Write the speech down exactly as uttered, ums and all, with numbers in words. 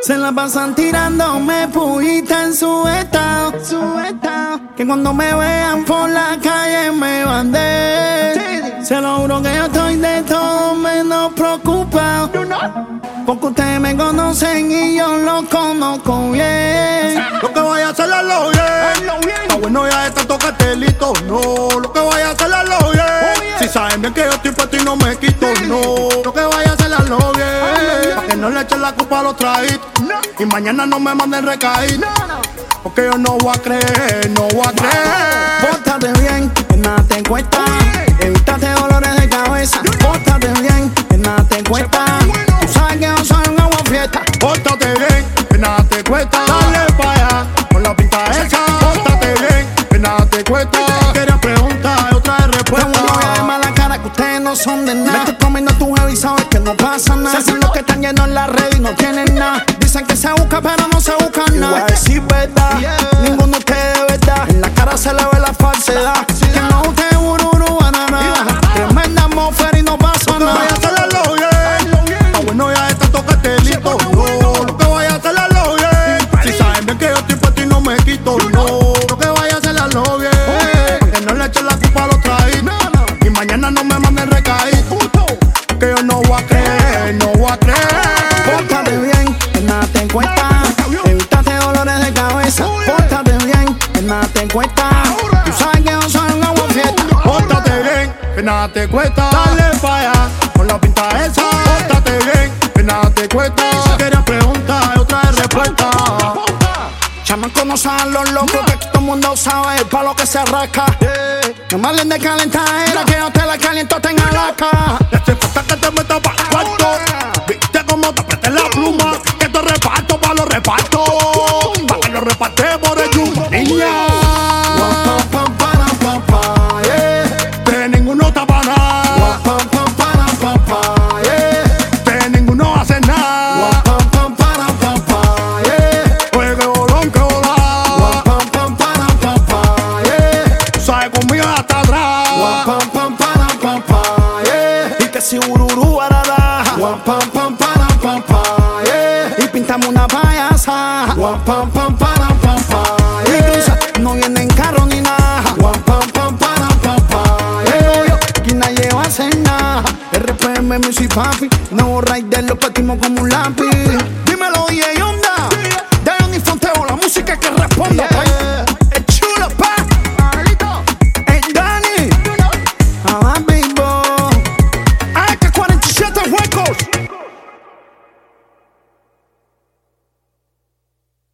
Se la pasan tirándome pullita en su estado, su estado. Que cuando me vean por la calle me van de. Se lo juro que yo estoy de todo menos preocupado. Porque ustedes me conocen y yo lo conozco bien. Lo que vaya a hacer la lo bien. Está bueno ya de tanto cartelito, no. Lo que vaya a hacer la lo bien. Si saben bien que yo estoy puesto y no me quito, no. Lo que vaya a hacer la lo bien. Pa' que no le echen la culpa a los trajitos. Y mañana no me manden recaír. Porque yo no voy a creer, no voy a creer. Pórtate bien, que nada te cuesta. Evítate dolores de cabeza. Pórtate bien, que nada te cuesta. Tú sabes que yo soy un agua fiesta. Pórtate bien, que nada te cuesta. Dale pa' allá, con la pinta esa. Pórtate bien, que nada te cuesta. Quería preguntar, otra vez respuesta. Tengo novia de mala cara que ustedes no son de nada. Me estoy comiendo tu jeva y sabes que no pasa nada. Se hacen los que están llenos en la red y no tienen nada. Dicen que se busca pero no se busca nada. Es decir verdad, yeah. Ninguno de ustedes de verdad. En la cara se le ve la falsedad. Que no usted bururu, banana. Tremenda atmósfera y no pasa nada. Vaya a hacerlo bien. Está bueno ya de tanto cartelito, no. Lo que vaya a hacerlo bien. Si saben bien que yo estoy puesto y no me quito, no. Lo que vaya a hacerlo bien. Pa' que no le echen la culpa a los traídos. Y mañana no me manden recaír. Que yo no voy a creer, no voy a creer. Pórtate bien, que nada te cuesta. Evítate dolores de cabeza. Pórtate bien, que nada te cuesta. Tú sabes que yo soy un agua fiesta. Pórtate bien, que nada te cuesta. Dale pa' allá, con la pinta esa. Pórtate bien, que nada te cuesta. Quería preguntar, otra vez respuesta. Chamacos no saben los locos, que todo el mundo sabe el palo que se arranca. No me hablen de calentadera, que yo te la caliento, tenga la cara. Le hace falta que te metas pa' el cuarto. Viste cómo te apreté la pluma. Que te reparto pa' los repartos. Pa' que los repartemos por el yuma. Niña, de ninguno tapa nada. De ninguno hace nada. Oye, que bolón, que volá. Sabe conmigo hasta atrás. Y que si ururú arada. Y pintamos una payasa. Y cruza, no viene en carro ni nada. Aquí nadie va a hacer nada. R P M, Music Papi. Nuevo Rider, lo partimos como un lápiz.